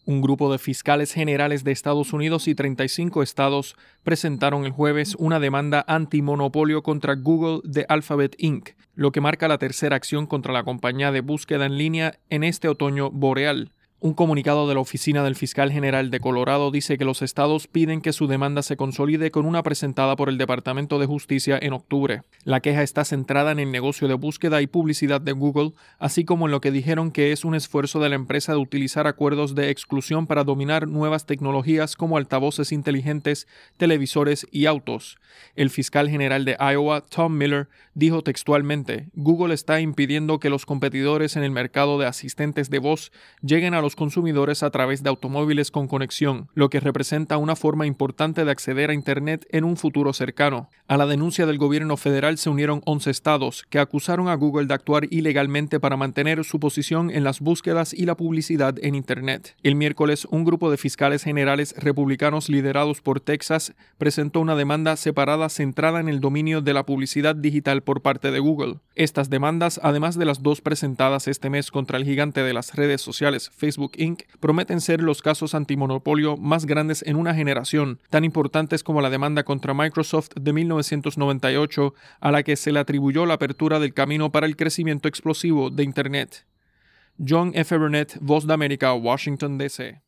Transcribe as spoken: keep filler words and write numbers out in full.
Un grupo de fiscales generales de Estados Unidos y treinta y cinco estados presentaron el jueves una demanda antimonopolio contra Google de Alphabet incorporated, lo que marca la tercera acción contra la compañía de búsqueda en línea en este otoño boreal. Un comunicado de la Oficina del Fiscal General de Colorado dice que los estados piden que su demanda se consolide con una presentada por el Departamento de Justicia en octubre. La queja está centrada en el negocio de búsqueda y publicidad de Google, así como en lo que dijeron que es un esfuerzo de la empresa de utilizar acuerdos de exclusión para dominar nuevas tecnologías como altavoces inteligentes, televisores y autos. El fiscal general de Iowa, Tom Miller, dijo textualmente: Google está impidiendo que los competidores en el mercado de asistentes de voz lleguen a los consumidores a través de automóviles con conexión, lo que representa una forma importante de acceder a Internet en un futuro cercano. A la denuncia del gobierno federal se unieron once estados, que acusaron a Google de actuar ilegalmente para mantener su posición en las búsquedas y la publicidad en Internet. El miércoles, un grupo de fiscales generales republicanos liderados por Texas presentó una demanda separada centrada en el dominio de la publicidad digital por parte de Google. Estas demandas, además de las dos presentadas este mes contra el gigante de las redes sociales Facebook incorporated, prometen ser los casos antimonopolio más grandes en una generación, tan importantes como la demanda contra Microsoft de mil novecientos noventa y ocho, a la que se le atribuyó la apertura del camino para el crecimiento explosivo de Internet. John F. Burnett, Voz de América, Washington, D C